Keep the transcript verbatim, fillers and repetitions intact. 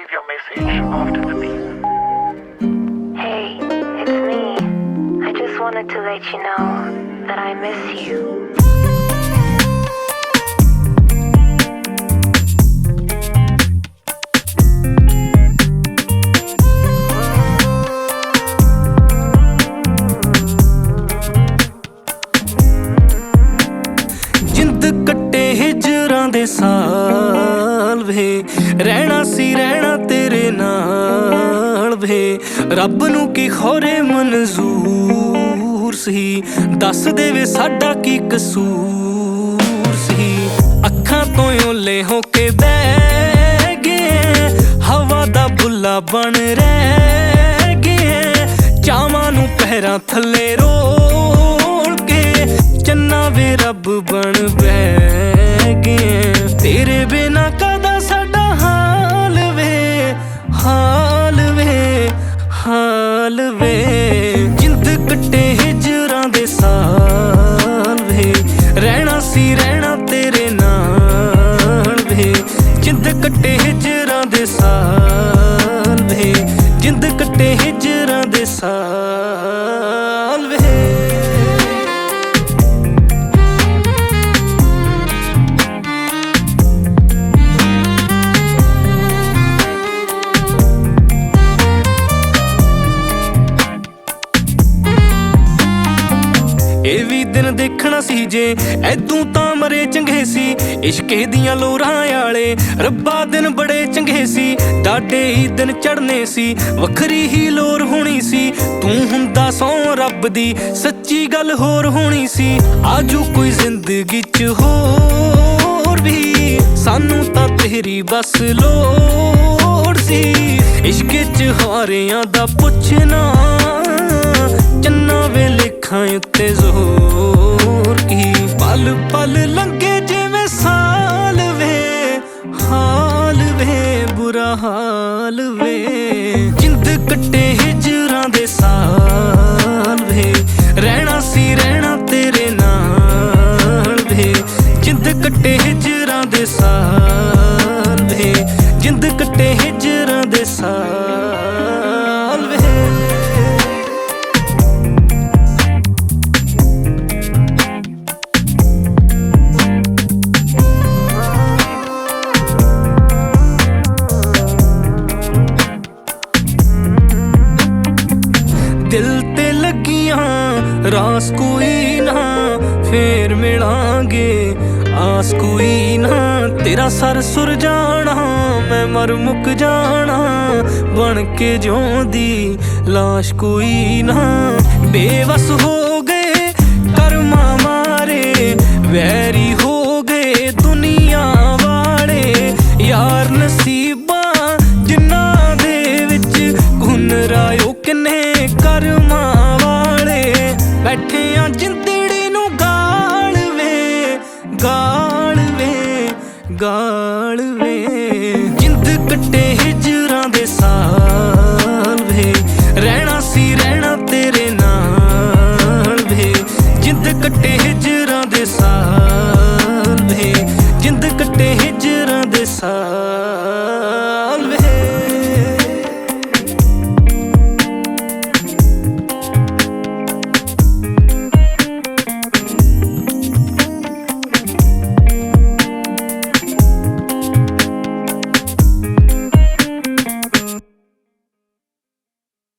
leave your message after the beep. Hey, it's me. I just wanted to let you know that I miss you. ਜਿੰਦ ਕੱਟੇ ਹਿਜਰਾਂ ਦੇ ਸਾਲ ਵੇ, ਰਹਿਣਾ ਸੀ ਰਹਿਣਾ ਤੇਰੇ ਨਾਲ ਵੇ। ਰੱਬ ਨੂੰ ਕੀ ਖੋਰੇ ਮਨਜ਼ੂਰ ਸੀ, ਦੱਸ ਦੇ ਵੇ ਸਾਡਾ ਕੀ ਕਸੂਰ ਸੀ। ਅੱਖਾਂ ਤੋਂ ਓਲੇ ਹੋ ਕੇ ਬਹਿ ਗਏ, ਹਵਾ ਦਾ ਬੁੱਲਾ ਬਣ ਰਹਿ ਗਏ। ਚਾਵਾਂ ਨੂੰ ਪਹਿਰਾਂ ਥੱਲੇ ਰੋਲ ਕੇ, ਚੰਨਾ ਵੇ ਰੱਬ ਬਣ ਬਹਿ ਗਏ। ਤੇਰੇ ਬਿਨਾ ਕਦਾ ਸਾਡਾ ਹਾਲ ਵੇ, ਹਾਲ ਵੇ, ਹਾਲ ਵੇ। ਜਿੰਦ ਕੱਟੇ ਹਿਜਰਾਂ ਦੇ ਸਾਲ ਵੇ, ਰਹਿਣਾ ਸੀ ਰਹਿਣਾ ਤੇਰੇ ਨਾਲ ਵੇ। ਜਿੰਦ ਕੱਟੇ ਹਿਜਰਾਂ ਦੇ ਸਾਲ ਵੇ, ਜਿੰਦ ਕੱਟੇ ਹਿਜਰਾਂ ਦੇ ਸਾਲ ਵੇ। ਇਹ ਵੀ ਦਿਨ ਦੇਖਣਾ ਸੀ ਜੇ ਐਦੂ ਤਾਂ ਮਰੇ ਚੰਗੇ ਸੀ। ਇਸ਼ਕੇ ਦੀਆਂ ਲੋਰਾਂ ਆਲੇ ਰੱਬਾ ਦਿਨ ਬੜੇ ਚੰਗੇ ਸੀ। ਡਾਡੇ ਹੀ ਦਿਨ ਚੜਨੇ ਸੀ, ਵੱਖਰੀ ਹੀ ਲੋਰ ਹੋਣੀ ਸੀ। ਤੂੰ ਹੁੰਦਾ ਸੌ ਰੱਬ ਦੀ, ਸੱਚੀ ਗੱਲ ਹੋਰ ਹੋਣੀ ਸੀ। ਆਜੂ ਕੋਈ ਜ਼ਿੰਦਗੀ 'ਚ ਹੋਰ ਵੀ, ਸਾਨੂੰ ਤਾਂ ਤੇਰੀ ਬਸ ਲੋੜ ਸੀ। ਇਸ਼ਕੇ 'ਚ ਹਾਰਿਆਂ ਦਾ ਪੁੱਛਣਾ, ਚੰਨਾ ਵੇ ਲੇਖਾਂ ਉੱਤੇ ਜ਼ੋਰ ਕੀ। ਪਲ ਪਲ ਲੰਘੇ ਜਿਵੇਂ ਸਾਲ ਵੇ, ਹਾਲ ਵੇ, ਬੁਰਾ ਹਾਲ ਵੇ। ਜਿੰਦ ਕੱਟੇ ਹਿਜਰਾਂ ਦੇ ਸਾਲ ਵੇ, ਰਹਿਣਾ ਸੀ ਰਹਿਣਾ ਤੇਰੇ ਨਾਲ ਵੇ। ਜਿੰਦ ਕੱਟੇ ਹਿਜਰਾਂ ਦੇ ਸਾਲ ਵੇ, ਜਿੰਦ ਕੱਟੇ ਹਿਜਰਾਂ ਦੇ ਸਾਲ ਵੇ। ਦਿਲ ਤੇ ਲੱਗੀਆਂ ਰਾਸ ਕੋਈ ਨਾ, ਫੇਰ ਮਿਲਾਂਗੇ ਆਸ ਕੋਈ ਨਾ। ਤੇਰਾ ਸਰ ਸੁਰ ਜਾਣਾ, ਮੈਂ ਮਰ ਮੁੱਕ ਜਾਣਾ, ਬਣ ਕੇ ਜਿਉਂਦੀ ਲਾਸ਼ ਕੋਈ ਨਾ। ਬੇਵਸ ਹੋ ਗਏ ਕਰਮਾਂ ਮਾਰੇ, ਵੈਰੀ ਹੋ ਗਏ ਦੁਨੀਆ ਵਾਲੇ। ਯਾਰ ਨਸੀਬਾਂ ਜਿਨ੍ਹਾਂ ਦੇ ਵਿੱਚ ਗੁਨ ਰਾਇਓ ਕਿੰਨੇ ਕਰਮਾਂ ਵਾਲੇ। ਬੈਠੇ ਆ ਜਿੰਦੜੀ ਨੂੰ ਗਾਲ ਵੇ, ਗਾਲ ਵੇ, ਗਾਲ ਵੇ। ਜਿੰਦ ਕੱਟੇ ਹਿਜਰਾਂ ਦੇ ਸਾਲ ਵੇ, ਰਹਿਣਾ ਸੀ ਰਹਿਣਾ ਤੇਰੇ ਨਾਲ ਵੇ। ਜਿੰਦ ਕੱਟੇ ਹਿਜਰਾਂ ਦੇ ਸਾਲ ਵੇ, ਜਿੰਦ ਕੱਟੇ ਹਿਜਰਾਂ ਦੇ ਸਾਲ।